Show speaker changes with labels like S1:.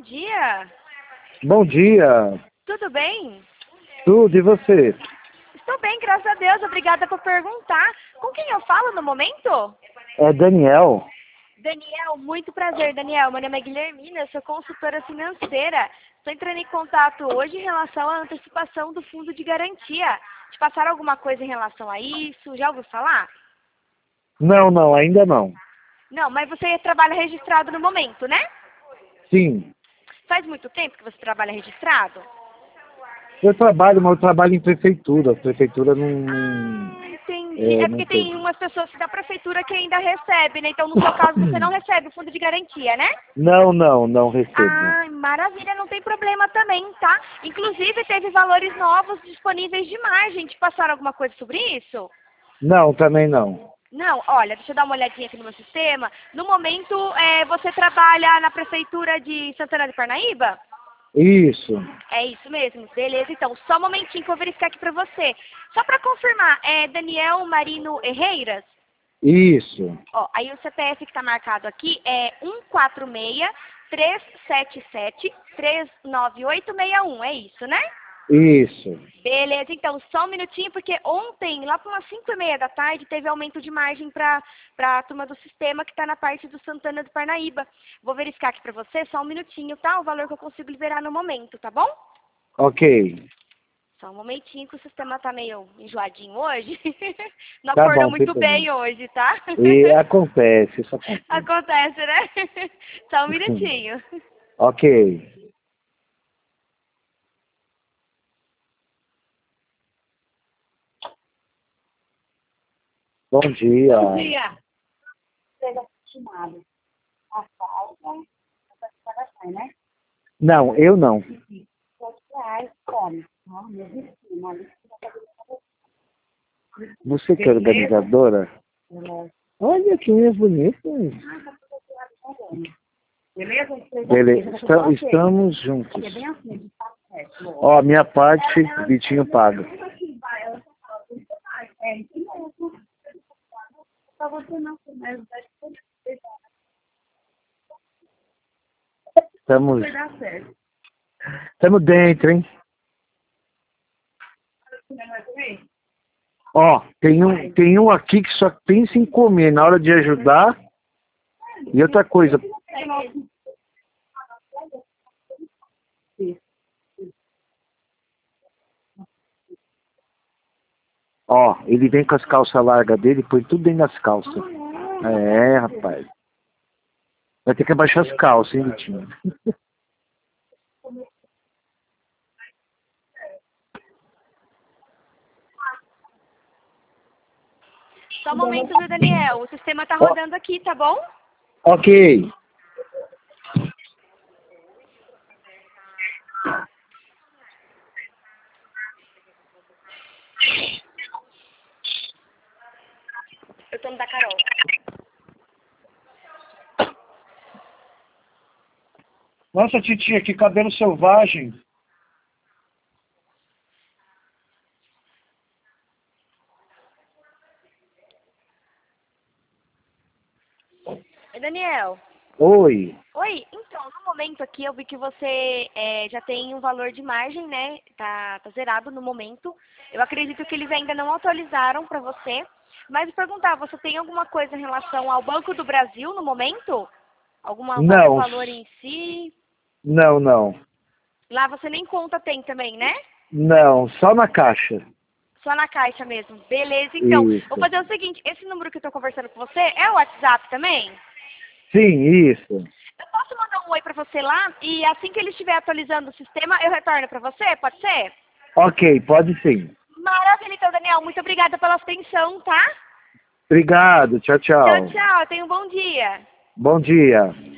S1: dia.
S2: Bom dia.
S1: Tudo bem?
S2: Tudo, e você?
S1: Estou bem, graças a Deus. Obrigada por perguntar. Com quem eu falo no momento?
S2: É Daniel.
S1: Daniel, muito prazer, Daniel. Meu nome é Guilhermina, eu sou consultora financeira. Estou entrando em contato hoje em relação à antecipação do fundo de garantia. Te passaram alguma coisa em relação a isso? Já ouviu falar?
S2: Não, ainda não.
S1: Não, mas você trabalha registrado no momento, né?
S2: Sim.
S1: Faz muito tempo que você trabalha registrado?
S2: Eu trabalho, mas eu trabalho em prefeitura. A prefeitura
S1: Entendi. É
S2: não
S1: porque
S2: tem.
S1: tem umas pessoas da prefeitura que ainda recebem, né? Então, no seu caso, você não recebe o fundo de garantia, né?
S2: Não recebo.
S1: Ah, maravilha, não tem problema também, tá? Inclusive, teve valores novos disponíveis de margem. Te passaram alguma coisa sobre isso?
S2: Não, também não.
S1: Não, olha, deixa eu dar uma olhadinha aqui no meu sistema. No momento, você trabalha na prefeitura de Santana de Parnaíba?
S2: Isso.
S1: É isso mesmo, beleza. Então, só um momentinho que eu vou verificar aqui pra você. Só pra confirmar, é Daniel Marino Herreiras?
S2: Isso.
S1: Ó, aí o CPF que tá marcado aqui é 146-377-39861, é isso, né?
S2: Isso.
S1: Beleza, então, só um minutinho, porque ontem, lá por umas 5h30 da tarde, teve aumento de margem para a turma do sistema que está na parte do Santana do Parnaíba. Vou verificar aqui para você, só um minutinho, tá? O valor que eu consigo liberar no momento, tá bom?
S2: Ok.
S1: Só um momentinho que o sistema tá meio enjoadinho hoje. Não
S2: Tá
S1: acordou
S2: bom, sem
S1: muito
S2: problema.
S1: bem hoje, tá?
S2: E acontece, isso acontece.
S1: Acontece, né? Só um minutinho.
S2: Ok. Bom dia.
S1: Bom dia. Seja estimado. A falta, né?
S2: Não, eu não.
S1: R$ 7 come.
S2: Você que é organizadora? Olha que unha bonita.
S1: Beleza?
S2: Beleza, estamos juntos. Ó, minha parte, Vitinho paga.
S1: É isso mesmo. Só você não, mas
S2: Estamos,
S1: vai dar certo.
S2: estamos dentro, hein? Ó, tem um aqui que só pensa em comer na hora de ajudar. E outra coisa, ó, ele vem com as calças largas dele, põe tudo dentro das calças. É, rapaz. Vai ter que abaixar as calças, hein, Vitinho?
S1: Só um momento, viu, Daniel? O sistema tá
S2: Ó,
S1: rodando aqui, tá bom?
S2: ok.
S1: Eu tô no da Carol.
S2: Nossa, titia, que cabelo selvagem.
S1: Oi, Daniel.
S2: Oi.
S1: Oi, então, no momento aqui eu vi que você já tem um valor de margem, né? Tá zerado no momento. Eu acredito que eles ainda não atualizaram para você. Mas perguntar, você tem alguma coisa em relação ao Banco do Brasil no momento? Algum
S2: Não,
S1: valor em si?
S2: não.
S1: Lá você nem conta tem também, né?
S2: Não, só na caixa.
S1: Só na caixa mesmo. Beleza, então. Vou
S2: Isso.
S1: fazer o seguinte, esse número que eu tô conversando com você é o WhatsApp também?
S2: Sim, isso.
S1: Eu posso mandar um oi pra você lá e assim que ele estiver atualizando o sistema, eu retorno pra você? Pode ser?
S2: Ok, pode sim.
S1: Maravilha, então, Daniel. Muito obrigada pela atenção, tá?
S2: Obrigado, tchau,
S1: Tchau,
S2: tchau.
S1: tchau. Tenha um bom dia.
S2: Bom dia.